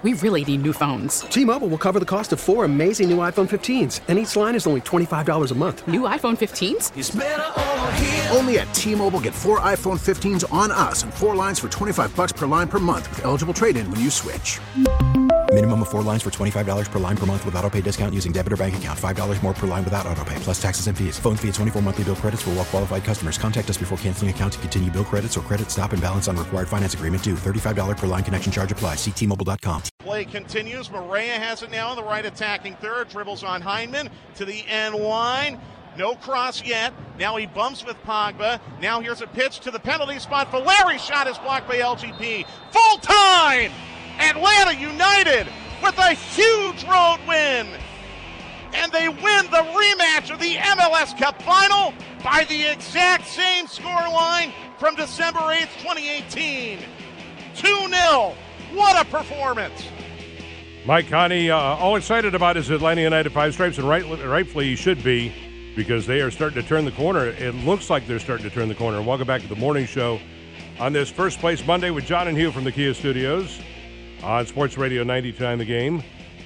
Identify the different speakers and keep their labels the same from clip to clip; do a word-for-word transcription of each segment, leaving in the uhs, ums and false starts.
Speaker 1: We really need new phones.
Speaker 2: T-Mobile will cover the cost of four amazing new iPhone fifteens, and each line is only twenty-five dollars a month.
Speaker 1: New iPhone fifteens?
Speaker 3: It's better over here.
Speaker 4: Only at T-Mobile, get four iPhone fifteens on us and four lines for twenty-five dollars per line per month with eligible trade-in when you switch.
Speaker 5: Minimum of four lines for twenty-five dollars per line per month with autopay discount using debit or bank account. five dollars more per line without autopay, plus taxes and fees. Phone fee at twenty-four monthly bill credits for well-qualified customers. Contact us before canceling account to continue bill credits or credit stop and balance on required finance agreement due. thirty-five dollars per line connection charge applies. See T Mobile dot com.
Speaker 6: Play continues. Maria has it now on the right attacking third. Dribbles on Hyndman to the end line. No cross yet. Now he bumps with Pogba. Now here's a pitch to the penalty spot. Valeri's shot is blocked by L G P. Full time! Atlanta United with a huge road win. And they win the rematch of the M L S Cup final by the exact same scoreline from December eighth, twenty eighteen. two nil. What a performance.
Speaker 7: Mike Connie, uh, all excited about his Atlanta United Five Stripes, and right, rightfully he should be, because they are starting to turn the corner. It looks like they're starting to turn the corner. Welcome back to the morning show on this First Place Monday with John and Hugh from the Kia Studios on Sports Radio ninety-two point nine The Game.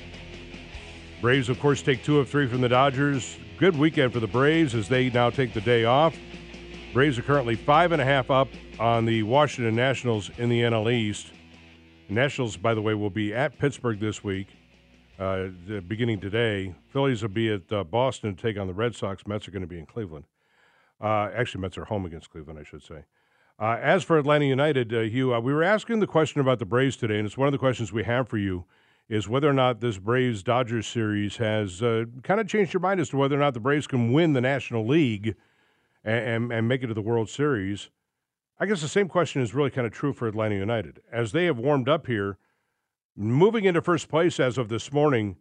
Speaker 7: Braves, of course, take two of three from the Dodgers. Good weekend for the Braves as they now take the day off. Braves are currently five and a half up on the Washington Nationals in the N L East. Nationals, by the way, will be at Pittsburgh this week, uh, beginning today. Phillies will be at uh, Boston to take on the Red Sox. Mets are going to be in Cleveland. Uh, actually, Mets are home against Cleveland, I should say. Uh, as for Atlanta United, uh, Hugh, uh, we were asking the question about the Braves today, and it's one of the questions we have for you, is whether or not this Braves-Dodgers series has uh, kind of changed your mind as to whether or not the Braves can win the National League and, and, and make it to the World Series. I guess the same question is really kind of true for Atlanta United. As they have warmed up here, moving into first place as of this morning,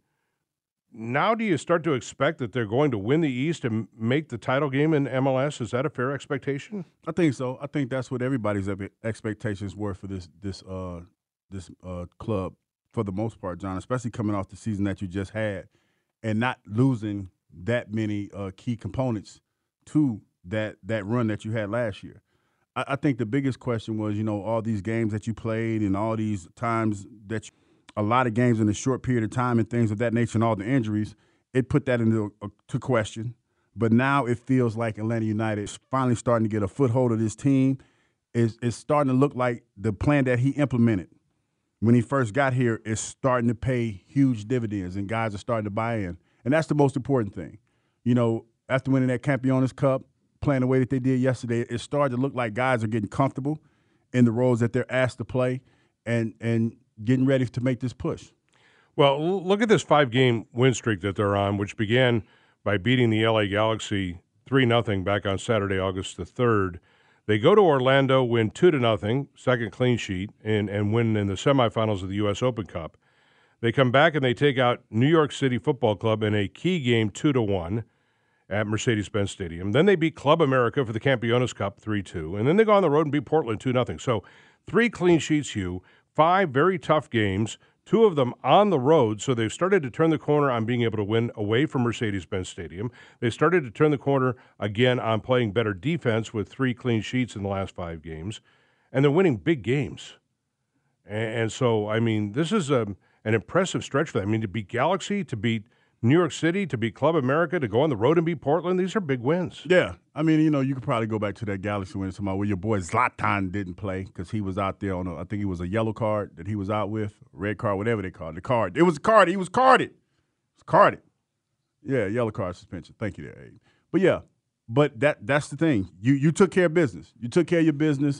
Speaker 7: now do you start to expect that they're going to win the East and make the title game in M L S? Is that a fair expectation?
Speaker 8: I think so. I think that's what everybody's expectations were for this this uh, this uh, club for the most part, John, especially coming off the season that you just had and not losing that many uh, key components to that that run that you had last year. I think the biggest question was, you know, all these games that you played and all these times that you, a lot of games in a short period of time and things of that nature and all the injuries, it put that into uh, to question. But now it feels like Atlanta United is finally starting to get a foothold of this team. It's, it's starting to look like the plan that he implemented when he first got here is starting to pay huge dividends, and guys are starting to buy in. And that's the most important thing. You know, after winning that Campeones Cup, playing the way that they did yesterday, it started to look like guys are getting comfortable in the roles that they're asked to play and and getting ready to make this push.
Speaker 7: Well, look at this five-game win streak that they're on, which began by beating the L A Galaxy three nothing back on Saturday, August the third. They go to Orlando, win two to nothing, second clean sheet, and, and win in the semifinals of the U S Open Cup. They come back and they take out New York City Football Club in a key game two to one. At Mercedes-Benz Stadium. Then they beat Club America for the Campeones Cup three two. And then they go on the road and beat Portland two nothing. So three clean sheets, Hugh, five very tough games, two of them on the road. So they've started to turn the corner on being able to win away from Mercedes-Benz Stadium. They started to turn the corner again on playing better defense with three clean sheets in the last five games. And they're winning big games. And, and so, I mean, this is a, an impressive stretch for them. I mean, to beat Galaxy, to beat New York City, to beat Club America, to go on the road and beat Portland, these are big wins.
Speaker 8: Yeah. I mean, you know, you could probably go back to that Galaxy win tomorrow where your boy Zlatan didn't play because he was out there on a, I think he was a yellow card that he was out with, red card, whatever they call it, the card. It was a card. He was carded. It was carded. Yeah, yellow card suspension. Thank you there, Abe. But, yeah, but that that's the thing. You you took care of business. You took care of your business.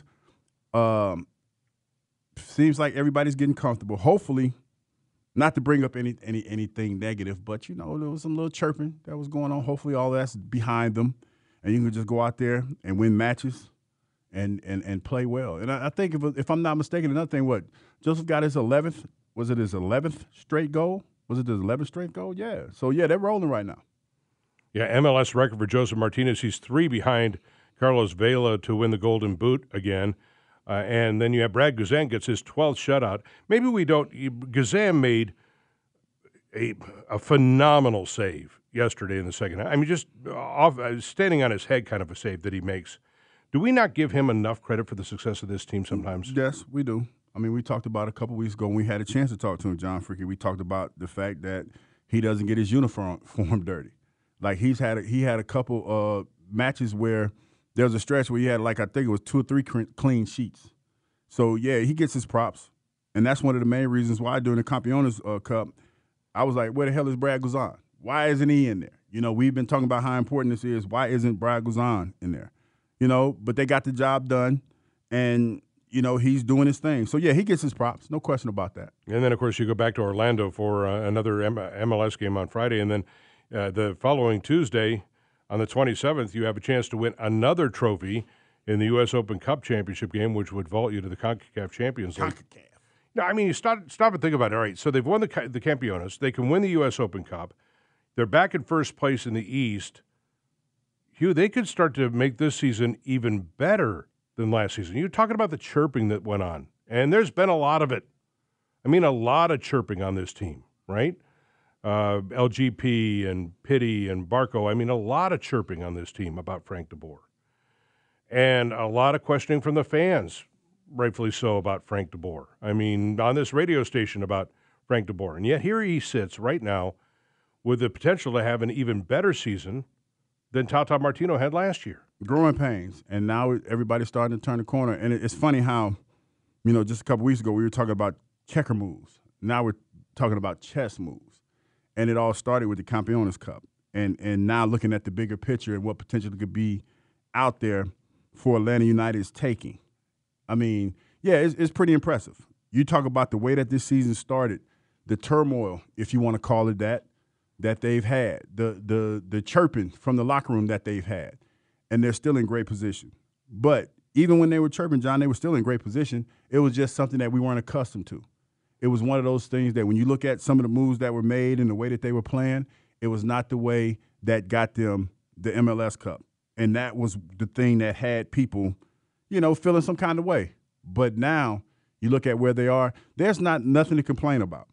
Speaker 8: Um, seems like everybody's getting comfortable. Hopefully, not to bring up any, any anything negative, but, you know, there was some little chirping that was going on. Hopefully all that's behind them, and you can just go out there and win matches and and, and play well. And I, I think, if if I'm not mistaken, another thing, what, Joseph got his eleventh, was it his eleventh straight goal? Was it his eleventh straight goal? Yeah. So, yeah, they're rolling right now.
Speaker 7: Yeah, M L S record for Joseph Martinez. He's three behind Carlos Vela to win the Golden Boot again. Uh, and then you have Brad Guzan gets his twelfth shutout. Maybe we don't – Guzan made a, a phenomenal save yesterday in the second half. I mean, just off, uh, standing on his head kind of a save that he makes. Do we not give him enough credit for the success of this team sometimes?
Speaker 8: Yes, we do. I mean, we talked about a couple weeks ago when we had a chance to talk to him, John Freaky. We talked about the fact that he doesn't get his uniform form dirty. Like he's had a, he had a couple uh, matches where there was a stretch where he had like I think it was two or three clean sheets. So yeah, he gets his props, and that's one of the main reasons why during the Campeones uh, Cup, I was like, where the hell is Brad Guzan? Why isn't he in there? You know, we've been talking about how important this is. Why isn't Brad Guzan in there? You know, but they got the job done, and, you know, he's doing his thing. So, yeah, he gets his props. No question about that.
Speaker 7: And then, of course, you go back to Orlando for uh, another M- MLS game on Friday. And then uh, the following Tuesday, on the twenty-seventh, you have a chance to win another trophy in the U S Open Cup Championship game, which would vault you to the CONCACAF Champions League.
Speaker 8: CONCACAF.
Speaker 7: No, I mean, you stop, stop and think about it. All right, so they've won the, the Campeones. They can win the U S Open Cup. They're back in first place in the East. Hugh, they could start to make this season even better than last season. You're talking about the chirping that went on, and there's been a lot of it. I mean, a lot of chirping on this team, right? Uh, L G P and Pitti and Barco. I mean, a lot of chirping on this team about Frank de Boer. And a lot of questioning from the fans, rightfully so, about Frank de Boer. I mean, on this radio station about Frank de Boer. And yet here he sits right now with the potential to have an even better season than Tata Martino had last year.
Speaker 8: Growing pains, and now everybody's starting to turn the corner. And it's funny how, you know, just a couple weeks ago we were talking about checker moves. Now we're talking about chess moves. And it all started with the Campeones Cup. And and now looking at the bigger picture and what potentially could be out there for Atlanta United's taking. I mean, yeah, it's, it's pretty impressive. You talk about the way that this season started, the turmoil, if you want to call it that, that they've had, the the the chirping from the locker room that they've had, and they're still in great position. But even when they were chirping, John, they were still in great position. It was just something that we weren't accustomed to. It was one of those things that when you look at some of the moves that were made and the way that they were playing, it was not the way that got them the M L S Cup. And that was the thing that had people, you know, feeling some kind of way. But now you look at where they are, there's not nothing to complain about.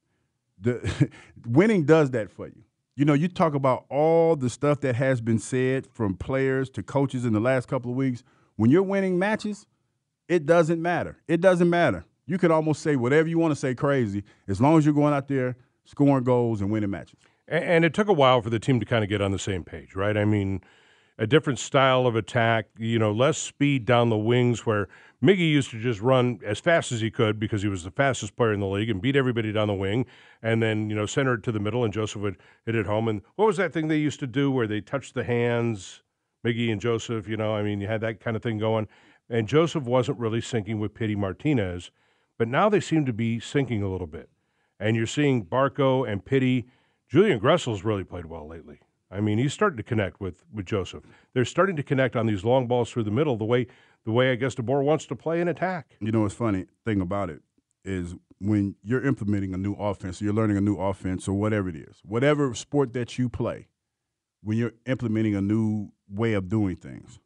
Speaker 8: The winning does that for you. You know, you talk about all the stuff that has been said from players to coaches in the last couple of weeks. When you're winning matches, it doesn't matter. It doesn't matter. You can almost say whatever you want to say crazy as long as you're going out there scoring goals and winning matches.
Speaker 7: And it took a while for the team to kind of get on the same page, right? I mean, a different style of attack, you know, less speed down the wings where Miggy used to just run as fast as he could because he was the fastest player in the league and beat everybody down the wing and then, you know, center it to the middle and Joseph would hit it home. And what was that thing they used to do where they touched the hands, Miggy and Joseph, you know, I mean, you had that kind of thing going. And Joseph wasn't really syncing with Pitti Martinez, but now they seem to be syncing a little bit. And you're seeing Barco and Pitti. Julian Gressel's really played well lately. I mean, he's starting to connect with, with Joseph. They're starting to connect on these long balls through the middle the way the way I guess de Boer wants to play an attack.
Speaker 8: You know what's funny thing about it is when you're implementing a new offense, you're learning a new offense or whatever it is, whatever sport that you play, when you're implementing a new way of doing things,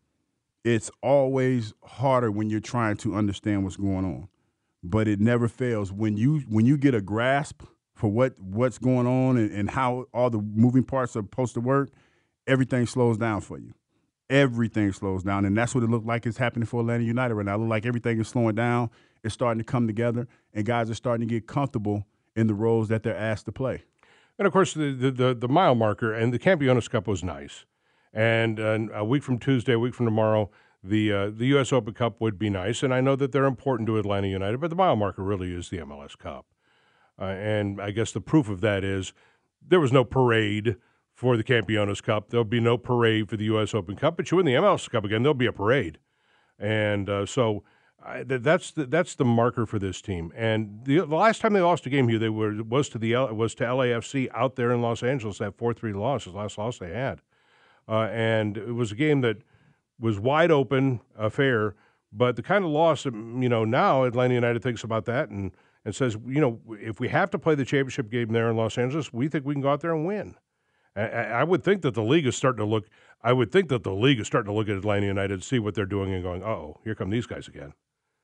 Speaker 8: it's always harder when you're trying to understand what's going on. But it never fails. When you when you get a grasp for what, what's going on and, and how all the moving parts are supposed to work, everything slows down for you. Everything slows down, and that's what it looked like is happening for Atlanta United right now. It looked like everything is slowing down. It's starting to come together, and guys are starting to get comfortable in the roles that they're asked to play.
Speaker 7: And, of course, the the, the, the mile marker and the Campeones Cup was nice. And uh, a week from Tuesday, a week from tomorrow, the uh, the U S Open Cup would be nice. And I know that they're important to Atlanta United, but the mile marker really is the M L S Cup. Uh, and I guess the proof of that is there was no parade for the Campeones Cup. There'll be no parade for the U S Open Cup, but you win the M L S Cup again, there'll be a parade. And uh, so I, th- that's the, that's the marker for this team. And the, the last time they lost a game here, they were was to the L, was to L A F C out there in Los Angeles. That four three loss, the last loss they had, uh, and it was a game that was wide open affair. But the kind of loss, you know, now Atlanta United thinks about that and and says, you know, if we have to play the championship game there in Los Angeles, we think we can go out there and win. I would think that the league is starting to look. I would think that the league is starting to look at Atlanta United, see what they're doing, and going, "Oh, here come these guys again."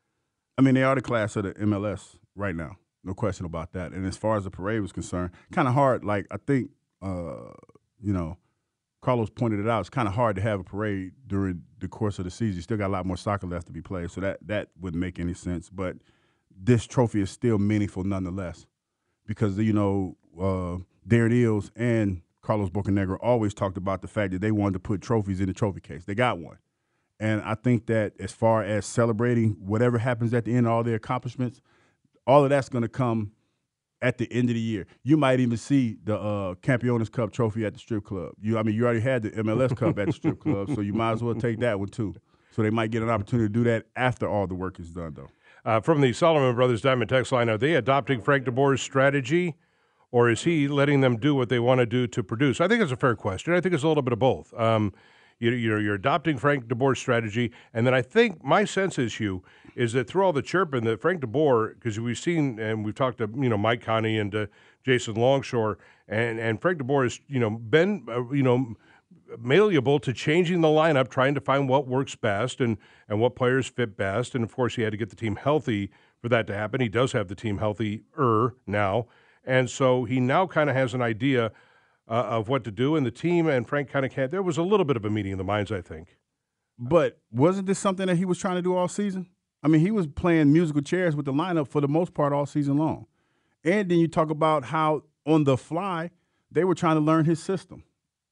Speaker 8: I mean, they are the class of the M L S right now, no question about that. And as far as the parade was concerned, kind of hard. Like I think, uh, you know, Carlos pointed it out. It's kind of hard to have a parade during the course of the season. You still got a lot more soccer left to be played, so that that wouldn't make any sense. But this trophy is still meaningful nonetheless. Because, you know, uh, Darren Eales and Carlos Bocanegra always talked about the fact that they wanted to put trophies in the trophy case. They got one. And I think that as far as celebrating whatever happens at the end of all their accomplishments, all of that's going to come at the end of the year. You might even see the uh, Campeones Cup trophy at the strip club. You, I mean, you already had the M L S Cup at the strip club, so you might as well take that one too. So they might get an opportunity to do that after all the work is done, though.
Speaker 7: Uh, from the Solomon Brothers Diamond Text line, are they adopting Frank DeBoer's strategy, or is he letting them do what they want to do to produce? I think it's a fair question. I think it's a little bit of both. Um, you, you're, you're adopting Frank DeBoer's strategy, and then I think my sense is, Hugh, is that through all the chirping that Frank DeBoer, because we've seen and we've talked to you know Mike Connie and uh, Jason Longshore, and and Frank DeBoer has you know been uh, you know. malleable to changing the lineup, trying to find what works best and, and what players fit best. And, of course, he had to get the team healthy for that to happen. He does have the team healthier now. And so he now kind of has an idea uh, of what to do. And the team and Frank kind of had – there was a little bit of a meeting of the minds, I think.
Speaker 8: But wasn't this something that he was trying to do all season? I mean, he was playing musical chairs with the lineup for the most part all season long. And then you talk about how on the fly they were trying to learn his system.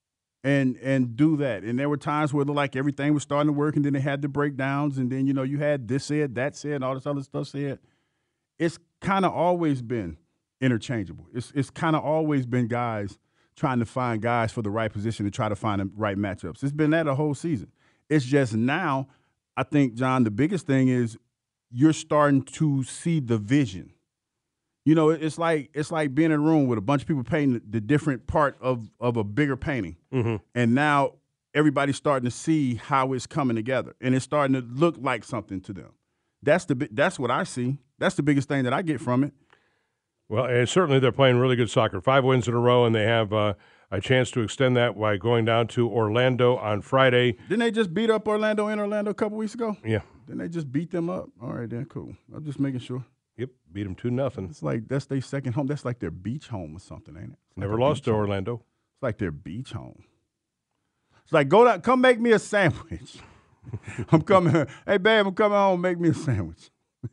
Speaker 8: And and do that. And there were times where like everything was starting to work, and then they had the breakdowns, and then, you know, you had this said, that said, and all this other stuff said. It's kind of always been interchangeable. It's it's kind of always been guys trying to find guys for the right position to try to find the right matchups. It's been that a whole season. It's just now, I think, John, the biggest thing is you're starting to see the vision. You know, it's like it's like being in a room with a bunch of people painting the different part of, of a bigger painting. Mm-hmm. And now everybody's starting to see how it's coming together. And it's starting to look like something to them. That's the that's what I see. That's the biggest thing that I get from it.
Speaker 7: Well, and certainly they're playing really good soccer. Five wins in a row, and they have uh, a chance to extend that by going down to Orlando on Friday.
Speaker 8: Didn't they just beat up Orlando in Orlando a couple weeks ago?
Speaker 7: Yeah.
Speaker 8: Didn't they just beat them up? All right, then, cool. I'm just making sure.
Speaker 7: Yep, beat them two nothing.
Speaker 8: It's like that's their second home. That's like their beach home or something, ain't it?
Speaker 7: Never lost to Orlando.
Speaker 8: Home. It's like their beach home. It's like, go down, come make me a sandwich. I'm coming. Hey, babe, I'm coming home. Make me a sandwich.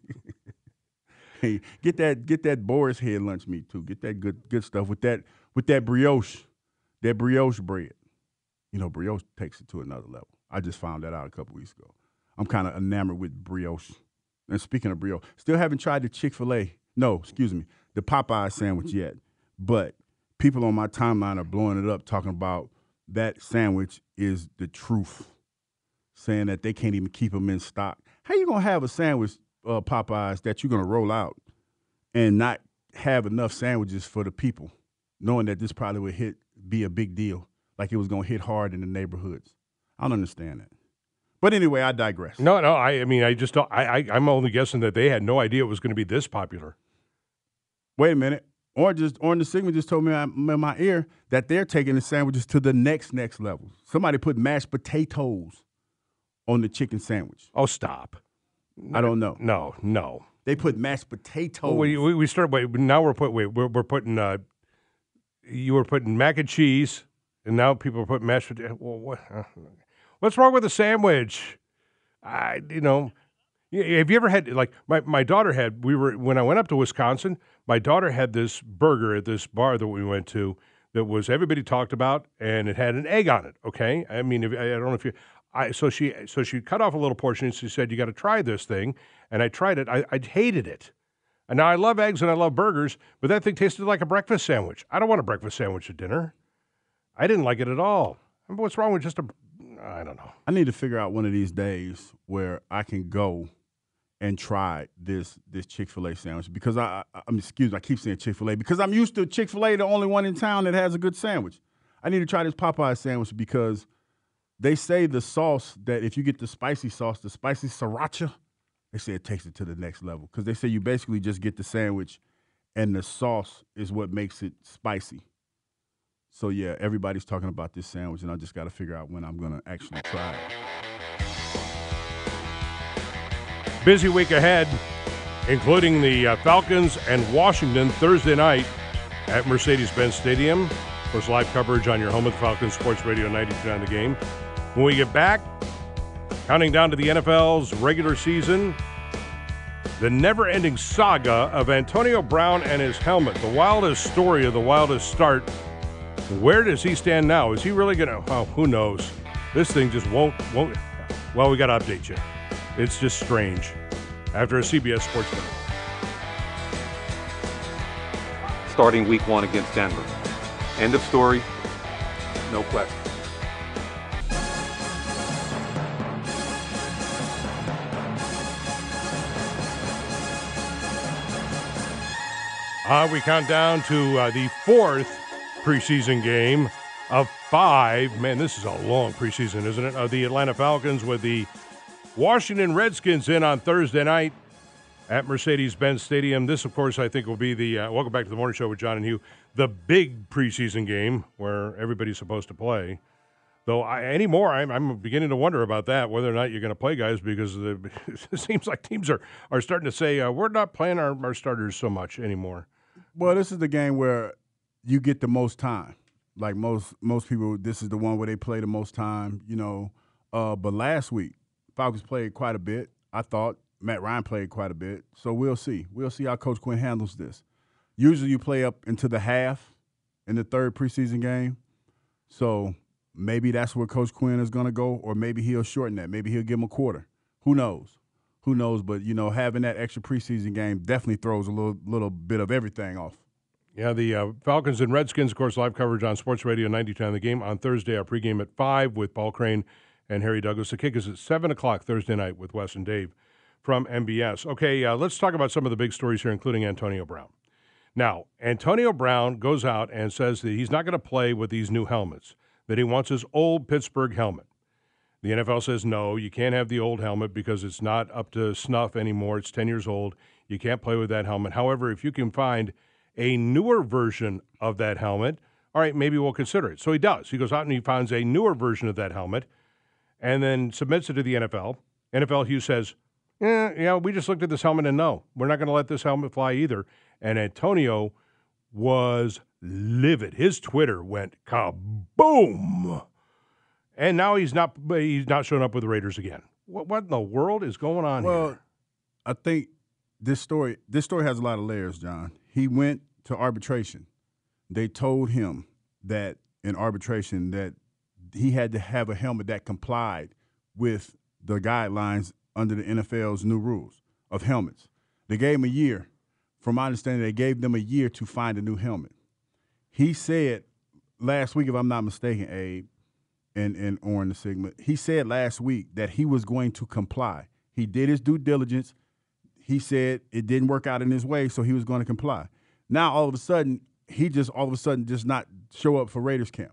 Speaker 8: Hey, get that get that Boar's Head lunch meat too. Get that good good stuff with that with that brioche, that brioche bread. You know, brioche takes it to another level. I just found that out a couple weeks ago. I'm kind of enamored with brioche. And speaking of brioche, still haven't tried the Chick-fil-A, no, excuse me, the Popeye sandwich yet. But people on my timeline are blowing it up, talking about that sandwich is the truth, saying that they can't even keep them in stock. How you going to have a sandwich, uh, Popeyes, that you're going to roll out and not have enough sandwiches for the people, knowing that this probably would hit be a big deal, like it was going to hit hard in the neighborhoods? I don't understand that. But anyway, I digress.
Speaker 7: No, no, I, I mean, I just don't, I, I, I'm only guessing that they had no idea it was going to be this popular.
Speaker 8: Wait a minute. Orange, just, Orange the Sigma just told me in my ear that they're taking the sandwiches to the next, next level. Somebody put mashed potatoes on the chicken sandwich.
Speaker 7: Oh, stop.
Speaker 8: I don't know.
Speaker 7: No, no.
Speaker 8: They put mashed potatoes.
Speaker 7: Well, we, we, we started, wait, now we're putting, wait, we're, we're putting, uh, you were putting mac and cheese, and now people are putting mashed potatoes. Well, what? Uh, What's wrong with a sandwich? I, you know, have you ever had, like, my, my daughter had, we were, when I went up to Wisconsin, my daughter had this burger at this bar that we went to that was, everybody talked about, and it had an egg on it, okay? I mean, if, I don't know if you, I, so she, so she cut off a little portion, and she said, you got to try this thing, and I tried it. I, I hated it. And now I love eggs and I love burgers, but that thing tasted like a breakfast sandwich. I don't want a breakfast sandwich at dinner. I didn't like it at all. What's wrong with just a, I don't know.
Speaker 8: I need to figure out one of these days where I can go and try this this Chick-fil-A sandwich because I, I I'm excuse me, I keep saying Chick-fil-A because I'm used to Chick-fil-A, the only one in town that has a good sandwich. I need to try this Popeye sandwich because they say the sauce that if you get the spicy sauce, the spicy sriracha, they say it takes it to the next level because they say you basically just get the sandwich and the sauce is what makes it spicy. So, yeah, everybody's talking about this sandwich, and I just got to figure out when I'm going to actually try it.
Speaker 7: Busy week ahead, including the uh, Falcons and Washington Thursday night at Mercedes-Benz Stadium. Of course, live coverage on your home of the Falcons, Sports Radio ninety-two on the game. When we get back, counting down to the N F L's regular season, The never-ending saga of Antonio Brown and his helmet. The wildest story of the wildest start. Where does he stand now? Is he really going to, oh, who knows? This thing just won't, won't, well, we got to update you. It's just strange. After a C B S Sports Minute.
Speaker 3: Starting week one against Denver. End of story. No question.
Speaker 7: Uh, we count down to uh, the fourth preseason game of five. Man, this is a long preseason, isn't it? Of the Atlanta Falcons with the Washington Redskins in on Thursday night at Mercedes-Benz Stadium. This, of course, I think will be the, uh, welcome back to the Morning Show with John and Hugh, the big preseason game where everybody's supposed to play. Though I, anymore, I'm, I'm beginning to wonder about that, whether or not you're going to play guys, because the, it seems like teams are, are starting to say, uh, we're not playing our, our starters so much anymore.
Speaker 8: Well, this is the game where you get the most time. Like most most people, this is the one where they play the most time, you know. Uh, but last week, Falcons played quite a bit. I thought Matt Ryan played quite a bit. So we'll see. We'll see how Coach Quinn handles this. Usually you play up into the half in the third preseason game. So maybe that's where Coach Quinn is going to go, or maybe he'll shorten that. Maybe he'll give him a quarter. Who knows? Who knows? But, you know, having that extra preseason game definitely throws a little little bit of everything off.
Speaker 7: Yeah, the uh, Falcons and Redskins, of course, live coverage on Sports Radio ninety-two on the game on Thursday. Our pregame at five with Paul Crane and Harry Douglas. The kick is at seven o'clock Thursday night with Wes and Dave from M B S. Okay, uh, let's talk about some of the big stories here, including Antonio Brown. Now, Antonio Brown goes out and says that he's not going to play with these new helmets, that he wants his old Pittsburgh helmet. The N F L says, no, you can't have the old helmet because it's not up to snuff anymore. It's ten years old. You can't play with that helmet. However, if you can find a newer version of that helmet, all right, maybe we'll consider it. So he does. He goes out and he finds a newer version of that helmet and then submits it to the N F L. N F L Hugh says, eh, yeah, we just looked at this helmet and no, we're not going to let this helmet fly either. And Antonio was livid. His Twitter went kaboom. And now he's not he's not showing up with the Raiders again. What, what in the world is going on
Speaker 8: well, here?
Speaker 7: Well,
Speaker 8: I think this story this story has a lot of layers, John. He went to arbitration. They told him that in arbitration that he had to have a helmet that complied with the guidelines under the N F L's new rules of helmets. They gave him a year. From my understanding, they gave them a year to find a new helmet. He said last week, if I'm not mistaken, Abe, and, and Oren the Sigma, he said last week that he was going to comply. He did his due diligence. He said it didn't work out in his way, so he was going to comply. Now, all of a sudden, he just all of a sudden just not show up for Raiders camp.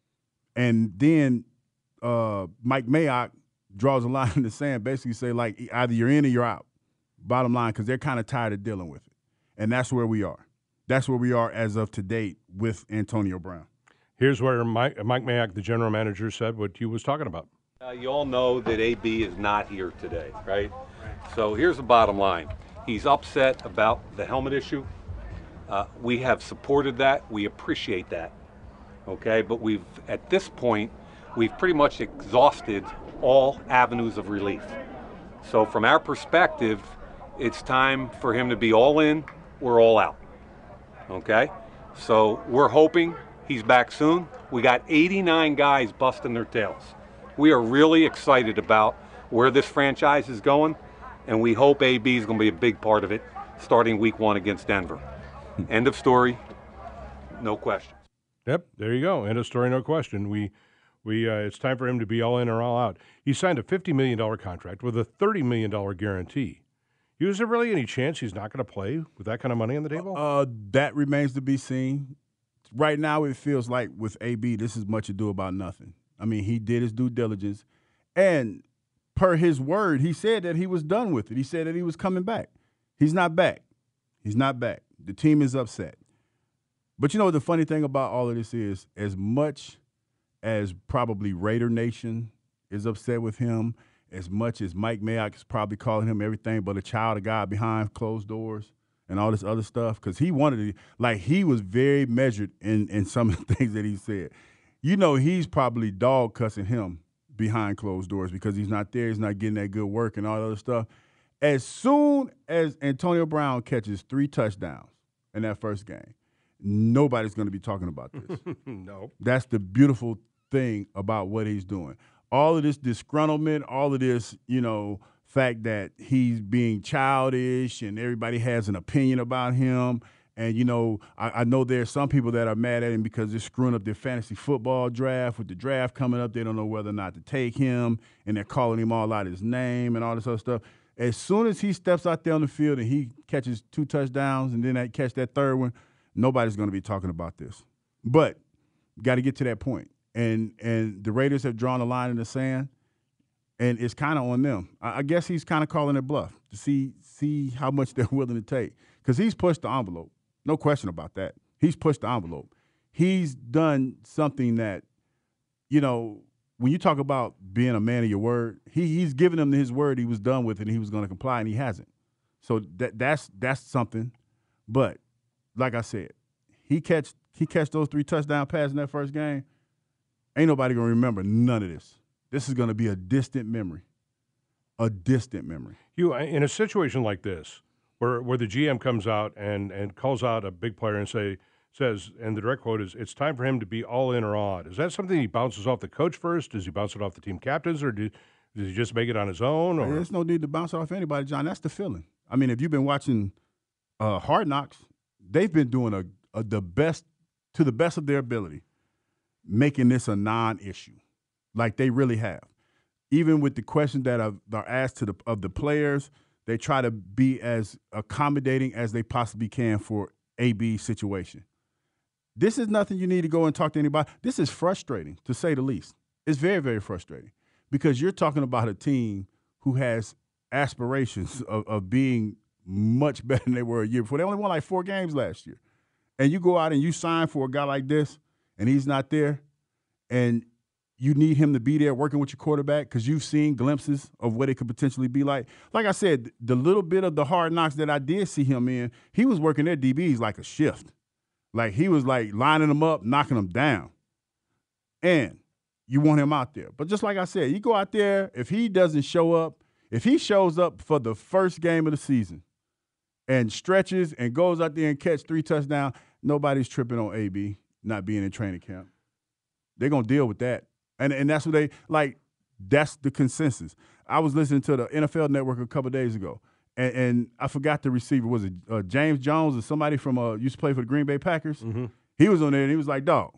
Speaker 8: And then uh, Mike Mayock draws a line in the sand, basically say, like, either you're in or you're out, bottom line, because they're kind of tired of dealing with it. And that's where we are. That's where we are as of to date with Antonio Brown.
Speaker 7: Here's where Mike, Mike Mayock, the general manager, said what you was talking about.
Speaker 3: Uh, you all know that A B is not here today, right? So here's the bottom line. He's upset about the helmet issue. Uh, we have supported that. We appreciate that, okay? But we've, at this point, we've pretty much exhausted all avenues of relief. So from our perspective, it's time for him to be all in, we're all out, okay? So we're hoping he's back soon. We got eighty-nine guys busting their tails. We are really excited about where this franchise is going, and we hope A B is going to be a big part of it starting week one against Denver. End of story, no question.
Speaker 7: Yep, there you go. End of story, no question. We, we, uh, it's time for him to be all in or all out. He signed a fifty million dollars contract with a thirty million dollars guarantee. Is there really any chance he's not going to play with that kind of money on the table?
Speaker 8: Uh, that remains to be seen. Right now, it feels like with A B, this is much ado about nothing. I mean, he did his due diligence, and per his word, he said that he was done with it. He said that he was coming back. He's not back. He's not back. The team is upset. But you know what the funny thing about all of this is, as much as probably Raider Nation is upset with him, as much as Mike Mayock is probably calling him everything but a child of God behind closed doors and all this other stuff, because he wanted to, like, he was very measured in, in some of the things that he said. You know, he's probably dog cussing him behind closed doors because he's not there, he's not getting that good work and all that other stuff. As soon as Antonio Brown catches three touchdowns in that first game, nobody's going to be talking about this.
Speaker 7: No.
Speaker 8: That's the beautiful thing about what he's doing. All of this disgruntlement, all of this, you know, fact that he's being childish and everybody has an opinion about him. And, you know, I, I know there's some people that are mad at him because they're screwing up their fantasy football draft. With the draft coming up, they don't know whether or not to take him, and they're calling him all out his name and all this other stuff. As soon as he steps out there on the field and he catches two touchdowns and then that catch that third one, nobody's going to be talking about this. But got to get to that point. And and the Raiders have drawn a line in the sand, and it's kind of on them. I, I guess he's kind of calling it bluff to see see how much they're willing to take, because he's pushed the envelope. No question about that. He's pushed the envelope. He's done something that, you know, when you talk about being a man of your word, he he's given them his word he was done with and he was going to comply, and he hasn't. So that that's that's something. But like I said, he catch he catch those three touchdown passes in that first game. Ain't nobody going to remember none of this. This is going to be a distant memory, a distant memory.
Speaker 7: You, in a situation like this, where where the G M comes out and, and calls out a big player and say says, and the direct quote is, "It's time for him to be all in or odd." Is that something he bounces off the coach first? Does he bounce it off the team captains, or do, does he just make it on his own? Or?
Speaker 8: There's no need to bounce it off anybody, John. That's the feeling. I mean, if you've been watching uh, Hard Knocks, they've been doing a, a the best to the best of their ability, making this a non-issue, like they really have. Even with the questions that are, are asked to the of the players, they try to be as accommodating as they possibly can for A B's situation. This is nothing you need to go and talk to anybody. This is frustrating, to say the least. It's very, very frustrating, because you're talking about a team who has aspirations of, of being much better than they were a year before. They only won like four games last year. And you go out and you sign for a guy like this, and he's not there, and you need him to be there working with your quarterback because you've seen glimpses of what it could potentially be like. Like I said, the little bit of the Hard Knocks that I did see him in, he was working their D Bs like a shift. Like he was like lining them up, knocking them down. And you want him out there. But just like I said, you go out there, if he doesn't show up, if he shows up for the first game of the season and stretches and goes out there and catch three touchdowns, nobody's tripping on A B not being in training camp. They're going to deal with that. And and that's what they, like, that's the consensus. I was listening to the N F L Network a couple of days ago, and, and I forgot the receiver. Was it uh, James Jones or somebody from uh, used to play for the Green Bay Packers?
Speaker 7: Mm-hmm.
Speaker 8: He was on there, and he was like, dog,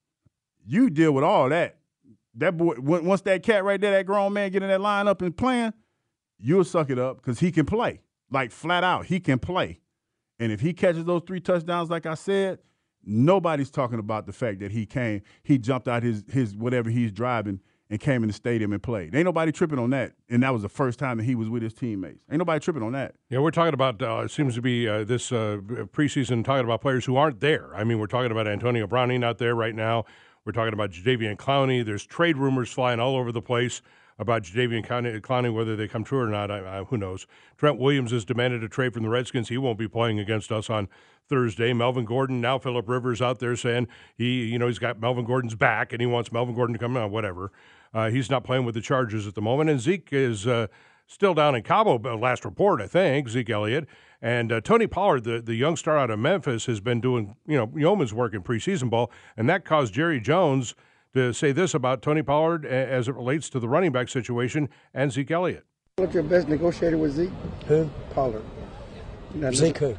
Speaker 8: you deal with all that. That boy, once that cat right there, that grown man get in that lineup and playing, you'll suck it up because he can play. Like, flat out, he can play. And if he catches those three touchdowns, like I said, nobody's talking about the fact that he came, he jumped out his his whatever he's driving and came in the stadium and played. Ain't nobody tripping on that. And that was the first time that he was with his teammates. Ain't nobody tripping on that.
Speaker 7: Yeah, we're talking about, uh, it seems to be uh, this uh, preseason talking about players who aren't there. I mean, we're talking about Antonio Brown not there right now. We're talking about Jadeveon Clowney. There's trade rumors flying all over the place about Jadeveon Clowney, whether they come true or not, I, I, who knows. Trent Williams has demanded a trade from the Redskins. He won't be playing against us on Thursday. Melvin Gordon, now Phillip Rivers out there saying he, you know, he's got Melvin Gordon's back and he wants Melvin Gordon to come out, whatever. Uh, he's not playing with the Chargers at the moment. And Zeke is uh, still down in Cabo, last report, I think, Zeke Elliott. And uh, Tony Pollard, the, the young star out of Memphis, has been doing, you know, yeoman's work in preseason ball, and that caused Jerry Jones to say this about Tony Pollard as it relates to the running back situation and Zeke Elliott.
Speaker 9: What's your best negotiator with Zeke?
Speaker 10: Who?
Speaker 9: Pollard.
Speaker 10: Zeke who?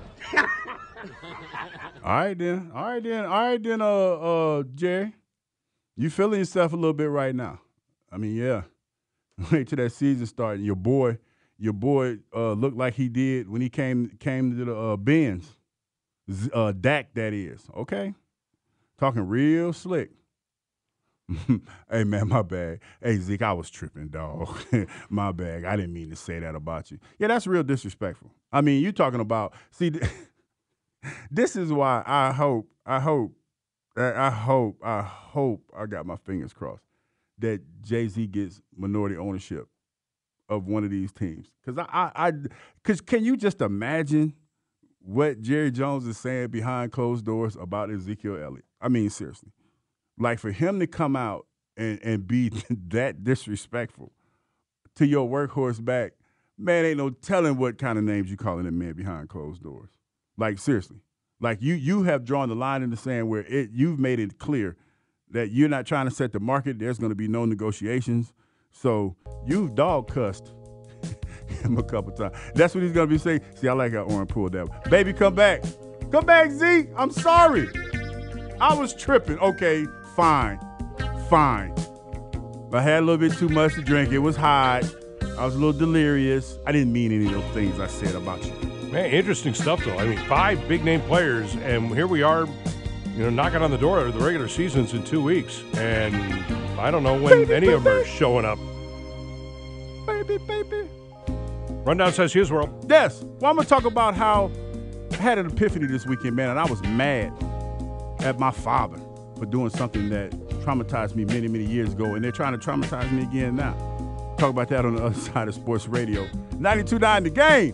Speaker 8: All right then. All right then. All right then, uh, uh, Jerry. You feeling yourself a little bit right now. I mean, yeah. Wait till that season started. Your boy, your boy uh, looked like he did when he came came to the uh, Benz. Uh, Dak, that is. Okay? Talking real slick. Hey, man, my bad. Hey, Zeke, I was tripping, dog. My bad. I didn't mean to say that about you. Yeah, that's real disrespectful. I mean, you're talking about, see, this is why I hope, I hope, I hope, I hope, I got my fingers crossed, that Jay-Z gets minority ownership of one of these teams. Because I, I, because can you just imagine what Jerry Jones is saying behind closed doors about Ezekiel Elliott? I mean, seriously. Like, for him to come out and, and be that disrespectful to your workhorse back, man, ain't no telling what kind of names you calling that man behind closed doors. Like, seriously. Like, you you have drawn the line in the sand where it you've made it clear that you're not trying to set the market. There's going to be no negotiations. So you've dog cussed him a couple times. That's what he's going to be saying. See, I like how Oren pulled that one. Baby, come back. Come back, Zeke. I'm sorry. I was tripping. Okay, fine. Fine. I had a little bit too much to drink. It was hot. I was a little delirious. I didn't mean any of those things I said about you.
Speaker 7: Man, interesting stuff, though. I mean, five big-name players, and here we are, you know, knocking on the door of the regular seasons in two weeks. And I don't know when baby, any baby. of them are showing up.
Speaker 8: Baby, baby.
Speaker 7: Rundown says Hughes World.
Speaker 8: Yes. Well, I'm going to talk about how I had an epiphany this weekend, man, and I was mad at my father for doing something that traumatized me many, many years ago, and they're trying to traumatize me again now. Talk about that on the other side of sports radio. ninety-two point nine The Game.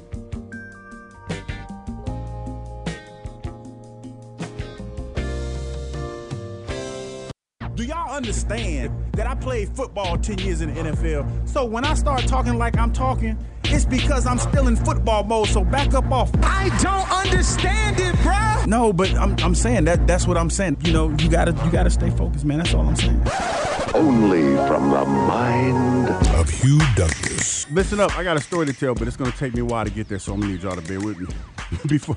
Speaker 11: Do y'all understand that I played football ten years in the N F L? So when I start talking like I'm talking, it's because I'm still in football mode, so back up off. I don't understand it, bruh. No, but I'm I'm saying that that's what I'm saying. You know, you gotta you gotta stay focused, man. That's all I'm saying.
Speaker 12: Only from the mind of Hugh Douglas.
Speaker 8: Listen up, I got a story to tell, but it's gonna take me a while to get there, so I'm gonna need y'all to bear with me. Before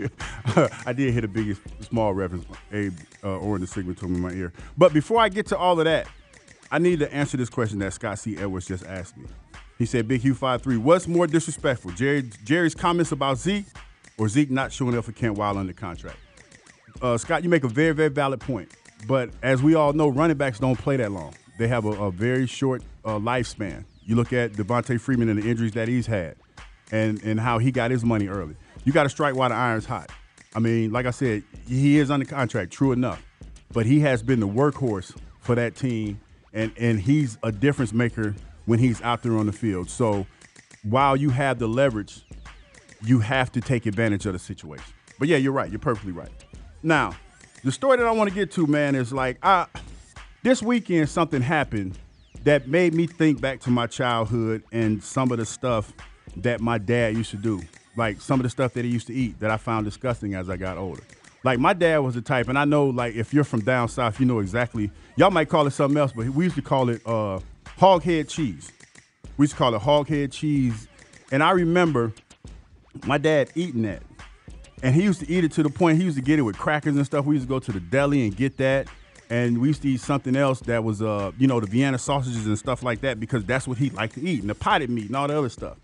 Speaker 8: I did hit a big, small reference, Abe uh, or the signal to me in my ear. But before I get to all of that, I need to answer this question that Scott C. Edwards just asked me. He said, Big Hugh five three, what's more disrespectful, Jerry, Jerry's comments about Zeke or Zeke not showing up for Kent while under contract? Uh, Scott, you make a very, very valid point. But as we all know, running backs don't play that long. They have a, a very short uh, lifespan. You look at Devontae Freeman and the injuries that he's had and, and how he got his money early. You got to strike while the iron's hot. I mean, like I said, he is under contract, true enough. But he has been the workhorse for that team, and, and he's a difference maker when he's out there on the field. So while you have the leverage, you have to take advantage of the situation. But, yeah, you're right. You're perfectly right. Now, the story that I want to get to, man, is like I, this weekend something happened that made me think back to my childhood and some of the stuff that my dad used to do. Like some of the stuff that he used to eat that I found disgusting as I got older. Like my dad was the type, and I know like if you're from down south, you know exactly. Y'all might call it something else, but we used to call it uh, hog head cheese. We used to call it hog head cheese. And I remember my dad eating that. And he used to eat it to the point he used to get it with crackers and stuff. We used to go to the deli and get that. And we used to eat something else that was, uh, you know, the Vienna sausages and stuff like that because that's what he liked to eat, and the potted meat and all the other stuff.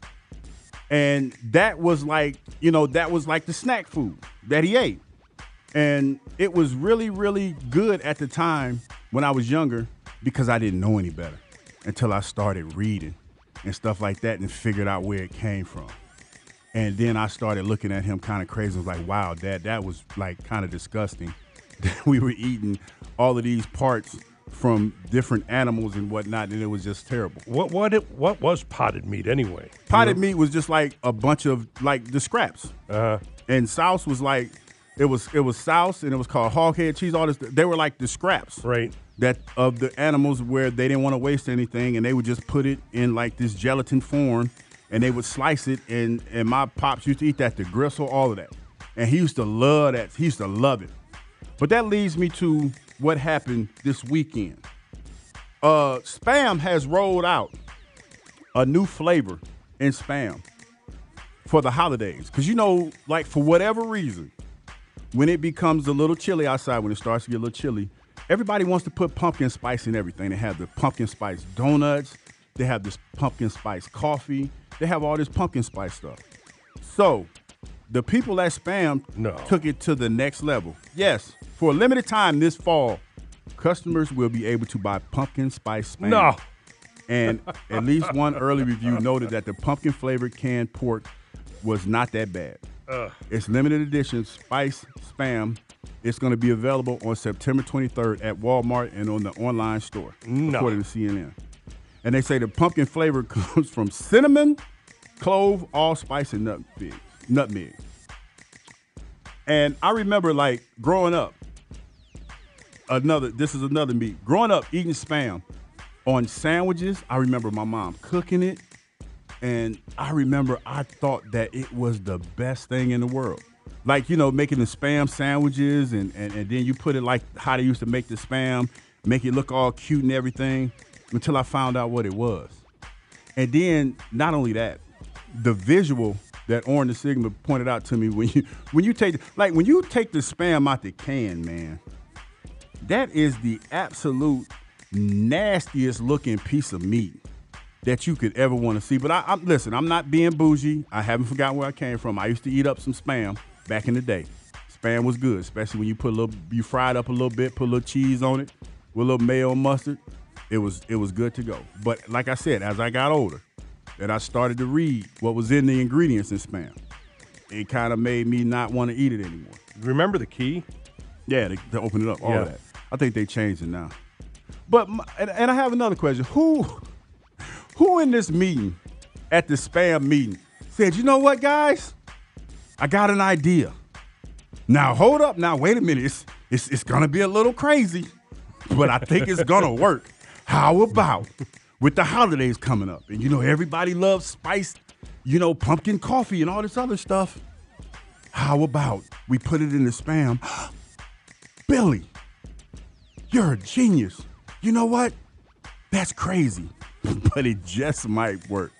Speaker 8: And that was like, you know, that was like the snack food that he ate. And it was really, really good at the time when I was younger because I didn't know any better until I started reading and stuff like that and figured out where it came from. And then I started looking at him kind of crazy. I was like, wow, Dad, that was like kind of disgusting. We were eating all of these parts from different animals and whatnot, and it was just terrible.
Speaker 7: What what it, what was potted meat anyway?
Speaker 8: Potted meat was just like a bunch of like the scraps.
Speaker 7: Uh-huh.
Speaker 8: And souse was like it was it was souse and it was called hog head cheese. All this, they were like the scraps,
Speaker 7: right?
Speaker 8: That of the animals where they didn't want to waste anything, and they would just put it in like this gelatin form, and they would slice it. And and my pops used to eat that, the gristle, all of that, and he used to love that. He used to love it. But that leads me to what happened this weekend. Uh, Spam has rolled out a new flavor in Spam for the holidays. Because, you know, like for whatever reason, when it becomes a little chilly outside, when it starts to get a little chilly, everybody wants to put pumpkin spice in everything. They have the pumpkin spice donuts. They have this pumpkin spice coffee. They have all this pumpkin spice stuff. So the people at Spam
Speaker 7: no.
Speaker 8: took it to the next level. Yes, for a limited time this fall, customers will be able to buy pumpkin spice Spam.
Speaker 7: No.
Speaker 8: And at least one early review noted that the pumpkin flavored canned pork was not that bad.
Speaker 7: Ugh.
Speaker 8: It's limited edition spice Spam. It's going to be available on September twenty-third at Walmart and on the online store,
Speaker 7: no.
Speaker 8: according to C N N. And they say the pumpkin flavor comes from cinnamon, clove, allspice, and nutmeg. nutmeg. And I remember, like, growing up, another. this is another meat. Growing up, eating Spam on sandwiches, I remember my mom cooking it, And I remember I thought that it was the best thing in the world. Like, you know, making the Spam sandwiches and, and, and then you put it like how they used to make the Spam, make it look all cute and everything, until I found out what it was. And then not only that, the visual that Orange the Sigma pointed out to me when you when you take like when you take the Spam out the can, man, that is the absolute nastiest looking piece of meat that you could ever want to see. But I, I'm listen, I'm not being bougie. I haven't forgotten where I came from. I used to eat up some Spam back in the day. Spam was good, especially when you put a little, you fry it up a little bit, put a little cheese on it, with a little mayo and mustard. It was it was good to go. But like I said, as I got older, and I started to read what was in the ingredients in Spam, it kind of made me not want to eat it anymore.
Speaker 7: Remember the key?
Speaker 8: Yeah, to, to open it up, all
Speaker 7: Yeah.
Speaker 8: of that. I think they changed it now. But my, and, and I have another question. Who who in this meeting, at the Spam meeting, said, you know what, guys? I got an idea. Now, hold up. Now, wait a minute. It's, it's, it's going to be a little crazy, but I think it's going to work. How about with the holidays coming up? And, you know, everybody loves spiced, you know, pumpkin coffee and all this other stuff. How about we put it in the Spam? Billy, you're a genius. You know what? That's crazy, but it just might work.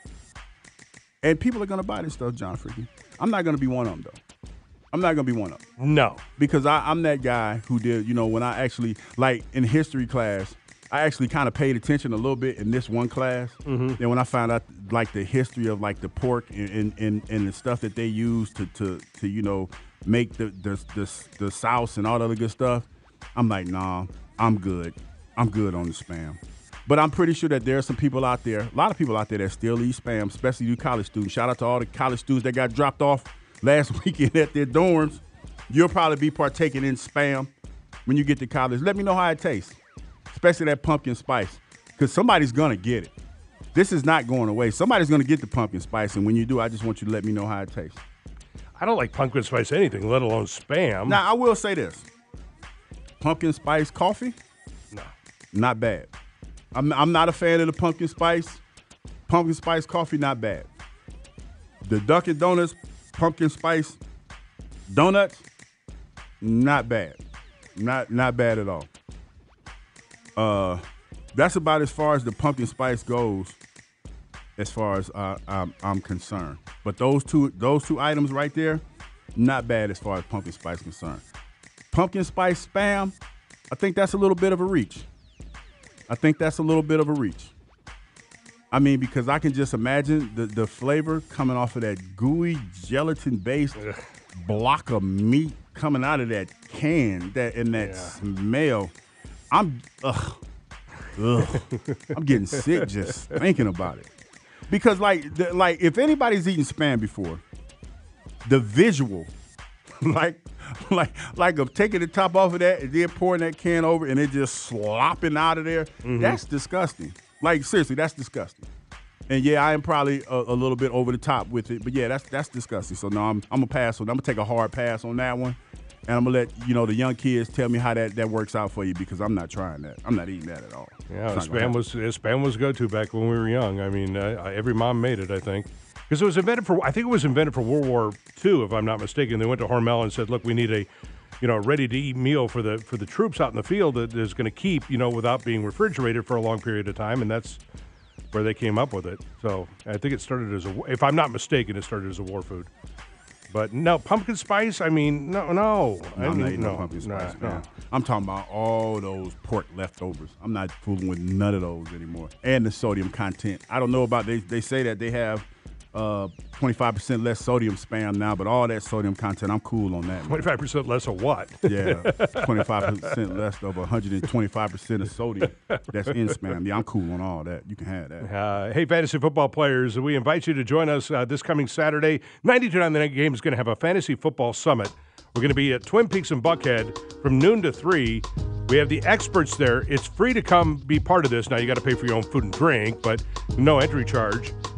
Speaker 8: And people are going to buy this stuff, John Freaky. I'm not going to be one of them, though. I'm not going to be one of them.
Speaker 7: No.
Speaker 8: Because I, I'm that guy who did, you know, when I actually, like in history class, I actually kind of paid attention a little bit in this one class.
Speaker 7: Mhm.
Speaker 8: And when I found out, like, the history of, like, the pork and, and, and, and the stuff that they use to, to, to you know, make the, the, the, the sauce and all the other good stuff, I'm like, nah, I'm good. I'm good on the Spam. But I'm pretty sure that there are some people out there, a lot of people out there that still eat Spam, especially you college students. Shout out to all the college students that got dropped off last weekend at their dorms. You'll probably be partaking in Spam when you get to college. Let me know how it tastes, especially that pumpkin spice, because somebody's going to get it. This is not going away. Somebody's going to get the pumpkin spice, and when you do, I just want you to let me know how it tastes.
Speaker 7: I don't like pumpkin spice anything, let alone Spam.
Speaker 8: Now, I will say this. Pumpkin spice coffee?
Speaker 7: No.
Speaker 8: Not bad. I'm, I'm not a fan of the pumpkin spice. Pumpkin spice coffee, not bad. The Dunkin' Donuts pumpkin spice donuts, not bad. Not not bad at all. Uh, that's about as far as the pumpkin spice goes, as far as uh, I'm, I'm concerned. But those two those two items right there, not bad as far as pumpkin spice concerned. Pumpkin spice Spam, I think that's a little bit of a reach. I think that's a little bit of a reach. I mean, because I can just imagine the, the flavor coming off of that gooey, gelatin-based block of meat coming out of that can, that and that
Speaker 7: Yeah.
Speaker 8: smell. I'm, ugh, ugh. I'm getting sick just thinking about it. Because, like, the, like if anybody's eaten Spam before, the visual, like, like, like of taking the top off of that and then pouring that can over and it just slopping out of there,
Speaker 7: Mhm.
Speaker 8: that's disgusting. Like, seriously, that's disgusting. And yeah, I am probably a, a little bit over the top with it, but yeah, that's that's disgusting. So no, I'm I'm gonna pass on. I'm gonna take a hard pass on that one, and I'm gonna let you know the young kids tell me how that, that works out for you because I'm not trying that. I'm not eating that at all.
Speaker 7: Yeah,
Speaker 8: It's not gonna
Speaker 7: Spam
Speaker 8: happen.
Speaker 7: was Spam was go-to back when we were young. I mean, uh, every mom made it, I think, because it was invented for. I think it was invented for World War Two, if I'm not mistaken. They went to Hormel and said, "Look, we need a, you know, ready-to-eat meal for the for the troops out in the field that is going to keep, you know, without being refrigerated for a long period of time," and that's where they came up with it. So I think it started as a, if I'm not mistaken, it started as a war food. But no, pumpkin spice, I mean, no, no.
Speaker 8: No,
Speaker 7: I
Speaker 8: I'm
Speaker 7: mean,
Speaker 8: not eating no,
Speaker 7: no,
Speaker 8: pumpkin spice,
Speaker 7: nah,
Speaker 8: man. I'm talking about all those pork leftovers. I'm not fooling with none of those anymore. And the sodium content. I don't know about, they They say that they have uh, twenty-five percent less sodium Spam now, but all that sodium content, I'm cool on that.
Speaker 7: twenty-five percent less of what?
Speaker 8: Yeah, twenty-five percent less of one hundred twenty-five percent of sodium that's in Spam. Yeah, I'm cool on all that. You can have that.
Speaker 7: Uh, hey, fantasy football players, we invite you to join us uh, this coming Saturday. ninety-two point nine The Night Game is going to have a fantasy football summit. We're going to be at Twin Peaks and Buckhead from noon to three. We have the experts there. It's free to come be part of this. Now, you got to pay for your own food and drink, but no entry charge.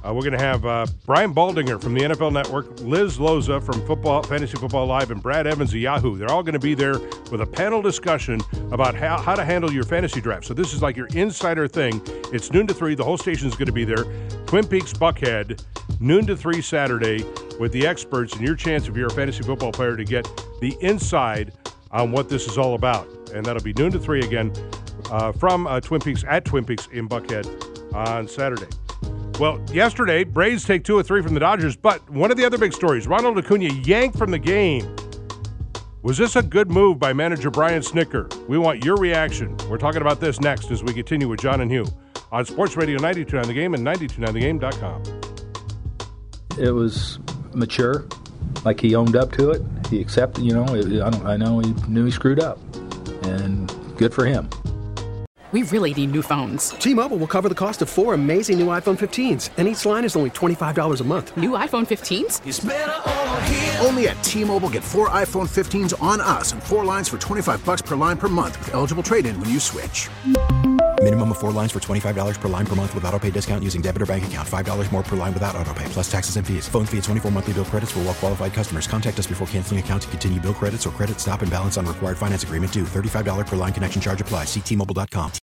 Speaker 7: Uh, we're going to have uh, Brian Baldinger from the N F L Network, Liz Loza from Football Fantasy Football Live, and Brad Evans of Yahoo. They're all going to be there with a panel discussion about how, how to handle your fantasy draft. So this is like your insider thing. It's noon to three. The whole station is going to be there. Twin Peaks Buckhead, noon to three Saturday with the experts and your chance, if you're a fantasy football player, to get the inside on what this is all about. And that'll be noon to three again uh, from uh, Twin Peaks at Twin Peaks in Buckhead on Saturday. Well, yesterday, Braves take two or three from the Dodgers, but one of the other big stories, Ronald Acuna yanked from the game. Was this a good move by manager Brian Snitker? We want your reaction. We're talking about this next as we continue with John and Hugh on Sports Radio ninety-two point nine The Game and ninety-two point nine the game dot com.
Speaker 13: It was mature, like he owned up to it. He accepted, you know, it, I, don't, I know he knew he screwed up, and good for him.
Speaker 1: We really need new phones.
Speaker 2: T-Mobile will cover the cost of four amazing new iPhone fifteens, and each line is only twenty-five dollars a month.
Speaker 1: New iPhone fifteens?
Speaker 4: It's better over here. Only at T-Mobile, get four iPhone fifteens on us and four lines for twenty-five bucks per line per month with eligible trade-in when you switch.
Speaker 5: Minimum of four lines for twenty-five dollars per line per month with auto pay discount using debit or bank account. five dollars more per line without auto pay, plus taxes and fees. Phone fee at twenty-four monthly bill credits for well-qualified customers. Contact us before canceling account to continue bill credits or credit stop and balance on required finance agreement due. thirty-five dollars per line connection charge applies. See T Mobile dot com.